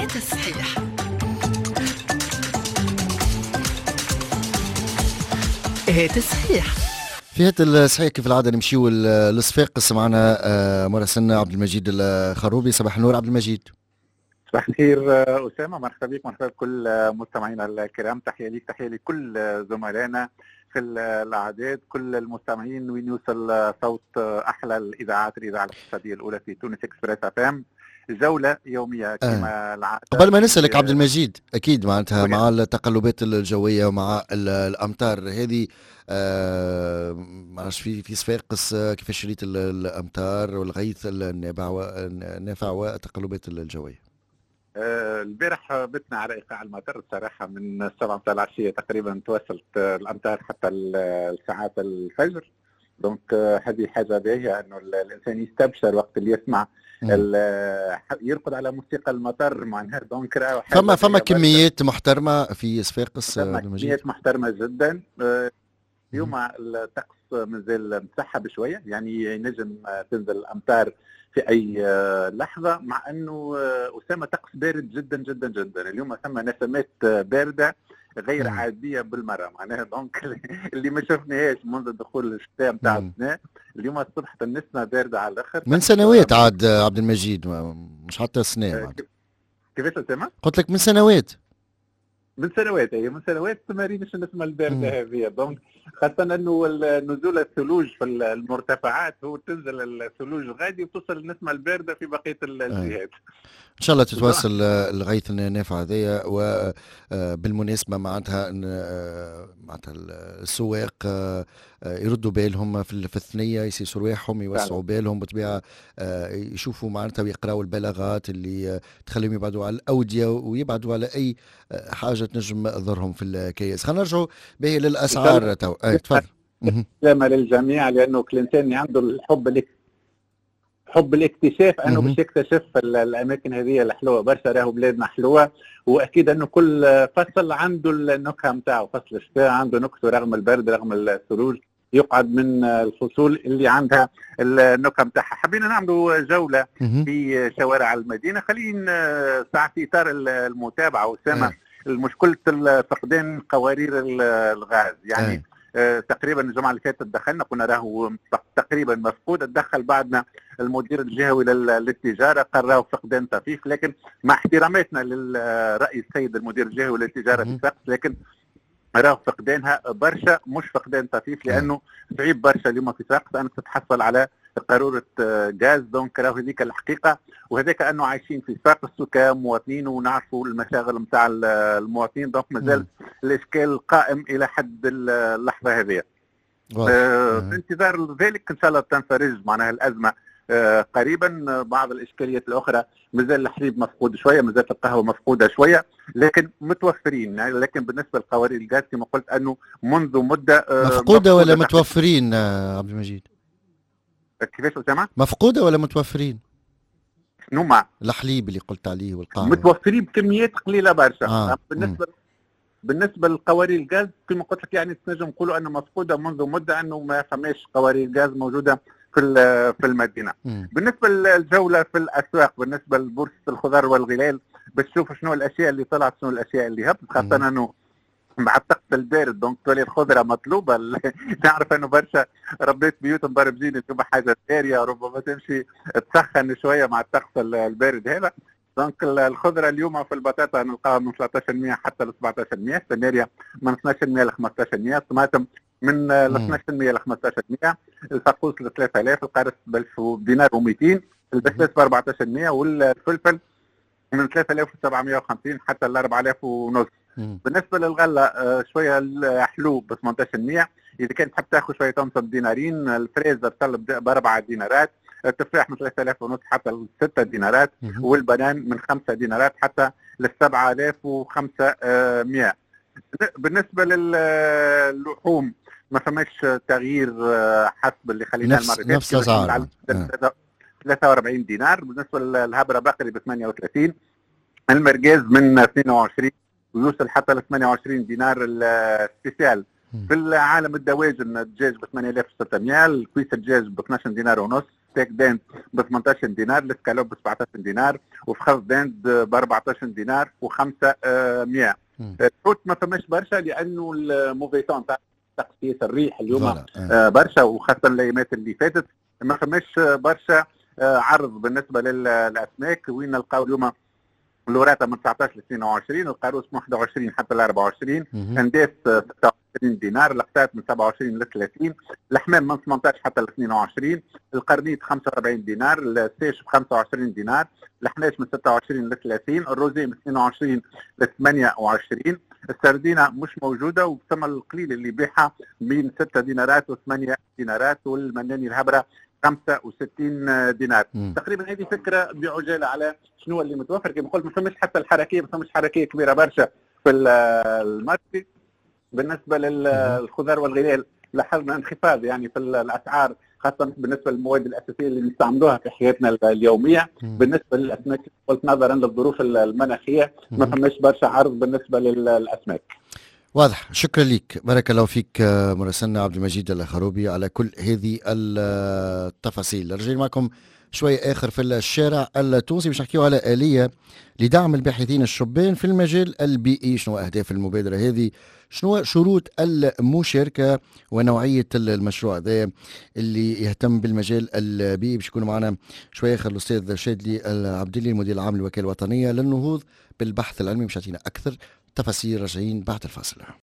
تصحيح. تصحيح. في هذا الصحيح كيف العاده نمشيو للصفاقس. معنا مراسلنا عبد المجيد الخروبي. صباح النور عبد المجيد. صباح الخير أسامة، مرحبا بك، مرحبا بكل مستمعينا الكرام. تحية ليك، تحية لكل زملائنا في الأعداد، كل المستمعين وين يوصل صوت أحلى الإذاعة الاقتصادية الأولى في تونس إكسبريس FM. جولة يومية كما العادة. قبل ما نسألك عبد المجيد، أكيد معناتها مع التقلبات الجوية ومع الأمطار هذه، معرفش في صفاقس كيفاش شريت الأمطار والغيث النافع والتقلبات الجوية؟ البارح بتنا على ايقاع المطر الصراحه، من السبعة متاع العشيه تقريبا توصلت الامطار حتى الساعات الفجر. دونك هذه حاجه باهيه انه الانسان يستبشر وقت اللي يسمع يرقد على موسيقى المطر معناها. دونك فما كميات محترمه في صفاقس. كميات محترمه جدا. اليوم الطقس مازال مسحب شويه، يعني ينجم تنزل الامطار في اي لحظه، مع انه اسامه طقس بارد جدا جدا جدا. اليوم ثم نسمات بارده غير عاديه بالمره معناها. دونك اللي ما شفناهاش منذ دخول الشتاء نتاع السنه، اليوم اصبحت النسمه بارده على الاخر من سنوات عاد عبد المجيد، مش حتى سنه. كيفاش اسامه؟ قلت لك من سنوات. من سنوات ما ريناش النسمه البارده هذه. دونك خاصه انه نزول الثلوج في المرتفعات، هو تنزل الثلوج غادي وتوصل النسمه البارده في بقيه الجهات. ان شاء الله تتواصل الغيث النافع هذايا. وبالمناسبه معناتها السواق يردوا بالهم في الثنيه، يسيسوا رواحهم، يوسعوا بالهم بالطبيعه، يشوفوا معناتها ويقراوا البلاغات اللي تخليهم يبعدوا على الاوديه ويبعدوا على اي حاجه تنجم تضرهم في الكياس. خلينا نرجعوا به للاسعار تو. تفضل. سلامة للجميع، لانه كل انسان عنده حب الاكتشاف انه باش يكتشف الاماكن هذه الحلوه برشا. راهو بلادنا حلوه، واكيد انه كل فصل عنده النكهه نتاعو. فصل الشتاء عنده نكهته رغم البرد رغم الثلوج، يقعد من الفصول اللي عندها النكهه نتاعها. حبينا نعملوا جوله في شوارع المدينه. خلينا ساعه في اطار المتابعه اسامه المشكله فقدان قوارير الغاز. يعني تقريبا الجمعه اللي فاتت دخلنا قلنا راهو تقريبا مفقود. تدخل بعدنا المدير الجهوي للتجاره، قال راهو فقدان طفيف، لكن مع احتراماتنا للراي السيد المدير الجهوي للتجاره في صفاقس، لكن راهو فقدانها برشا مش فقدان طفيف، لانه صعيب برشا اليوم في صفاقس انك تتحصل على قاروره غاز. دونك راهو هذيك الحقيقه، وهذاك انه عايشين في صفاقس كمواطنين ونعرفوا المشاغل نتاع المواطنين. دونك مازال الاشكال قائم الى حد اللحظه هذه. في انتظار ذلك ان شاء الله تنفرج معناها الازمه قريبا. بعض الاشكاليات الاخرى مازال الحليب مفقود شويه، مازال القهوه مفقوده شويه، لكن متوفرين. يعني لكن بالنسبه لقوارير الغاز كما قلت انه منذ مده مفقوده ولا متوفرين عبد المجيد؟ كيفاش اسامه؟ مفقوده ولا متوفرين؟ شنو مع الحليب اللي قلت عليه والقهوه؟ متوفرين بكميات قليله برشا. بالنسبه للقوارير الغاز كما قلت لك، يعني تنجم نقولوا انه مفقوده منذ مده، انه ما فماش قوارير غاز موجوده في المدينه. بالنسبه للجوله في الاسواق، بالنسبه لبورصه الخضار والغلال، باش تشوف شنو الاشياء اللي طلعت شنو الاشياء اللي هبطت، خاصه انه مع الطقس البارد. دونك تولي الخضره مطلوبه. نعرف انه برشا ربات بيوت مبرمجين تبقى حاجه ثانيه، ربما تمشي تسخن شويه مع الطقس البارد هذا. دونك الخضره اليوم في البطاطا نلقاها من 1300 حتى ل 1700، السناريا من 1200 ل 1500، الطماطم من 1200 ل 1500، الفقوس ل 3000، القرص ب 1000 دينار و200، البسلاس ب 1400، والفلفل من 3750 حتى ل 4000 ونص. بالنسبه للغله شويه الحلو ب 1800، اذا كان تحب تاخذ شويه طماطم دينارين، الفريزر طلب ب 4 دينارات، التفاح من 3000 ونص حتى ل 6 دينارات، والبنان من 5 دينارات حتى ل 7500. بالنسبه للحوم ما فماش تغيير حسب اللي خلينا المره اللي نفس الاسعار 43 دينار. بالنسبه للهبره بقري ب 38، المرجاز من 22 ويوصل حتى ل 28 دينار السبيسيال. في العالم الدواجن الدجاج ب 8600، الكويس الدجاج ب 12 دينار ونص، ستيك داند ب 18 دينار، الاسكالوب ب 17 دينار، وفخذ داند ب 14 دينار و5 100. الحوت ما فماش برشا لانه الموفيتون تاع تقسيس الريح اليوم برشا، وخاصه الايامات اللي فاتت ما فماش برشا عرض بالنسبه للاسماك. وين نلقاو اليوم اللوراتا من 19 ل 22، القاروس من 21 حتى ل 24، انداس 26 دينار، القطات من 27 ل 30، الحمام من 18 حتى ل 22، القرنيط 45 دينار، السيش ب 25 دينار، الحناش من 26 ل 30، الروزي من 22 ل 28، السردينه مش موجوده، وثم القليل اللي بيعها بين 6 دينارات و8 دينارات، والمناني الهبره 65 دينار. تقريبا هذه فكره بعجاله على شنو اللي متوفر. كما قلت ما فماش حتى الحركيه، ما فماش حركيه كبيره برشا في الماركت. بالنسبه للخضار والغلال لاحظنا انخفاض يعني في الاسعار، خاصه بالنسبه للمواد الاساسيه اللي نستعملوها في حياتنا اليوميه. بالنسبه للاسماك قلت نظرا للظروف المناخيه ما فماش برشا عرض بالنسبه للاسماك. واضح. شكرا لك، بارك الله فيك مراسلنا عبد المجيد الخروبي على كل هذه التفاصيل. رجعنا معكم شوي آخر في الشارع التونسي باش نحكيو على آلية لدعم الباحثين الشبان في المجال البيئي. شنو أهداف المبادرة هذه؟ شنو شروط المشاركة ونوعية المشروع هذا اللي يهتم بالمجال البيئي؟ باش يكونوا معنا شوي آخر الأستاذ شادلي العبدلي المدير العام للوكالة الوطنية للنهوض بالبحث العلمي، باش يعطينا أكثر تفاصيل. راجعين بعد الفاصل.